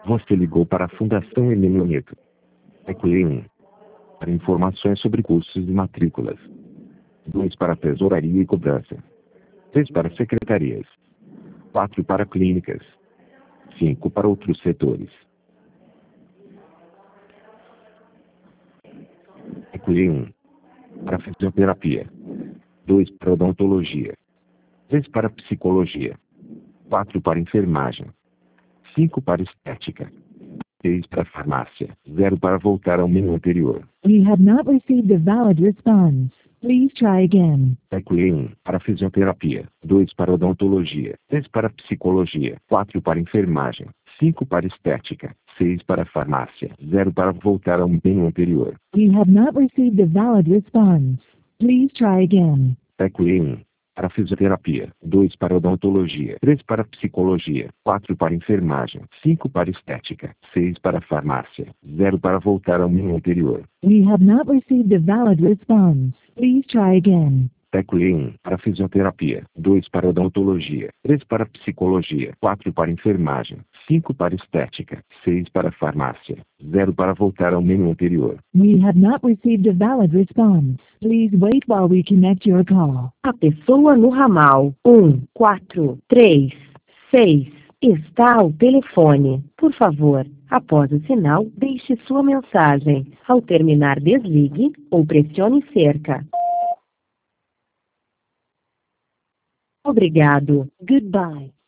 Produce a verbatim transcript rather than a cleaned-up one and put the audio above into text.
Você ligou para a Fundação Emílio Neto. Teclee um. Para informações sobre cursos e matrículas. dois para tesouraria e cobrança. três para secretarias. quatro para clínicas. cinco para outros setores. Teclee um. Para fisioterapia. dois para odontologia. três para psicologia. quatro para enfermagem. cinco para estética. seis para farmácia. zero para voltar ao menu anterior. We have not received a valid response. Please try again. Teclee um. Para fisioterapia. dois para odontologia. três para psicologia. quatro para enfermagem. cinco para estética. seis para farmácia. zero para voltar ao menu anterior. We have not received a valid response. Please try again. Teclee um. Para fisioterapia. dois para odontologia. três para psicologia. quatro para enfermagem. cinco para estética. seis para farmácia. zero para voltar ao menu anterior. We have not received a valid response. Please try again. Teclee um. Para fisioterapia. dois para odontologia. três para psicologia. quatro para enfermagem. cinco para estética. seis para farmácia. zero para voltar ao menu anterior. We have not received a valid response. Please wait while we connect your call. A pessoa no ramal um, quatro, três, seis está ao telefone. Por favor, após o sinal, deixe sua mensagem. Ao terminar, desligue ou pressione cerca. Obrigado. Goodbye.